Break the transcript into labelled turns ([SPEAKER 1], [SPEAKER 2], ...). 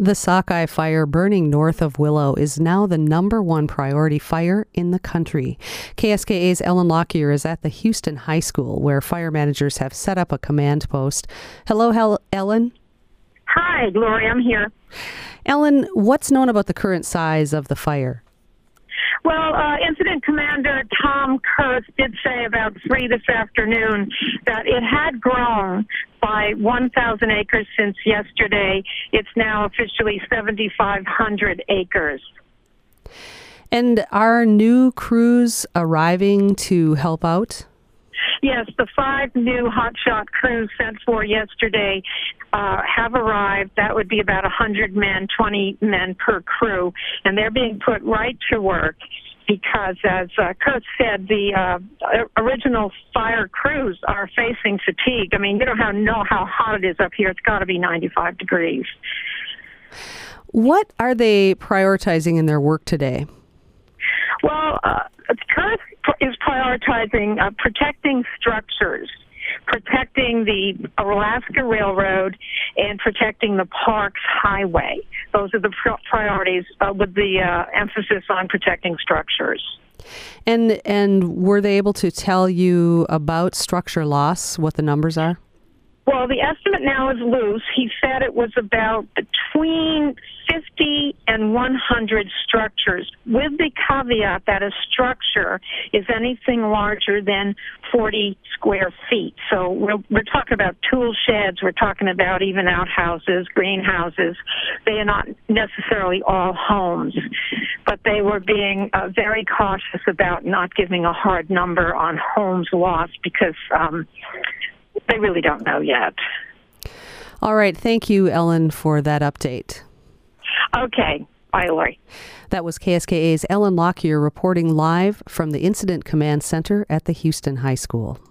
[SPEAKER 1] The Sockeye Fire burning north of Willow is now the #1 priority fire in the country. KSKA's Ellen Lockyer is at the Houston High School, where fire managers have set up a command post. Hello, Ellen.
[SPEAKER 2] Hi, Gloria, I'm here.
[SPEAKER 1] Ellen, what's known about the current size of the fire?
[SPEAKER 2] Well, Incident Commander Tom Kurth did say about 3 this afternoon that it had grown by 1,000 acres since yesterday. It's now officially 7,500 acres.
[SPEAKER 1] And are new crews arriving to help out?
[SPEAKER 2] Yes, the 5 new hotshot crews sent for yesterday have arrived. That would be about 100 men, 20 men per crew, and they're being put right to work because, as Kurt said, the original fire crews are facing fatigue. I mean, you don't know how hot it is up here. It's got to be 95 degrees.
[SPEAKER 1] What are they prioritizing in their work today?
[SPEAKER 2] Well, Kurt is prioritizing protecting structures, protecting the Alaska Railroad, and protecting the Parks Highway. Those are the priorities with the emphasis on protecting structures.
[SPEAKER 1] And were they able to tell you about structure loss, what the numbers are?
[SPEAKER 2] Well, the estimate now is loose. He said it was about between 50 and 100 structures, with the caveat that a structure is anything larger than 40 square feet. So we're talking about tool sheds, we're talking about even outhouses, greenhouses. They are not necessarily all homes, but they were being very cautious about not giving a hard number on homes lost because they really don't know yet.
[SPEAKER 1] All right. Thank you, Ellen, for that update.
[SPEAKER 2] Okay. Bye, Lori.
[SPEAKER 1] That was KSKA's Ellen Lockyer reporting live from the Incident Command Center at the Houston High School.